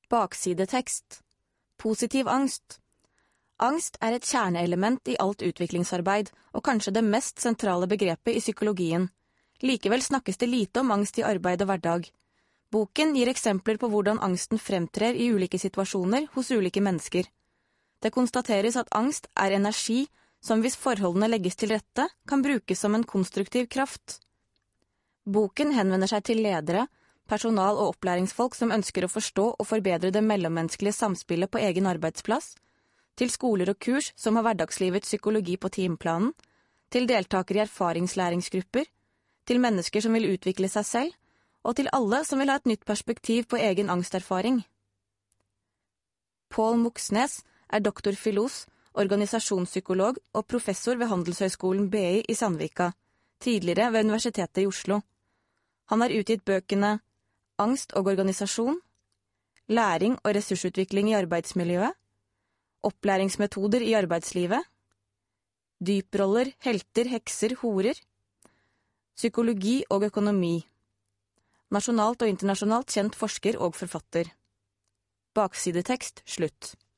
Baksidetekst. Positiv angst. Angst er et kjerneelement i alt utviklingsarbeid, og kanskje det mest sentrale begrepet i psykologien. Likevel snakkes det lite om angst i arbeid og hverdag. Boken gir eksempler på hvordan angsten fremtrer i ulike situasjoner hos ulike mennesker. Det konstateres at angst er energi som hvis forholdene legges til rette, kan brukes som en konstruktiv kraft. Boken henvender seg til ledere, personal- og opplæringsfolk som ønsker å forstå og forbedre det mellommenneskelige samspillet på egen arbeidsplass, til skoler og kurs som har hverdagslivets psykologi på timeplanen, til deltakere i erfaringslæringsgrupper, til mennesker som vil utvikle seg selv, og til alle som vil ha et nytt perspektiv på egen angsterfaring. Pål Moxnes er doktorfilos, organisasjonspsykolog og professor ved Handelshøyskolen BI i Sandvika, tidligere ved Universitetet i Oslo. Han har utgitt bøkene Angst og organisasjon, Læring og ressursutvikling i arbeidsmiljøet, Opplæringsmetoder i arbeidslivet, Dyproller, helter, hekser, horer, Psykologi og økonomi. Nasjonalt og internasjonalt kjent forsker og forfatter. Baksidetekst, slutt.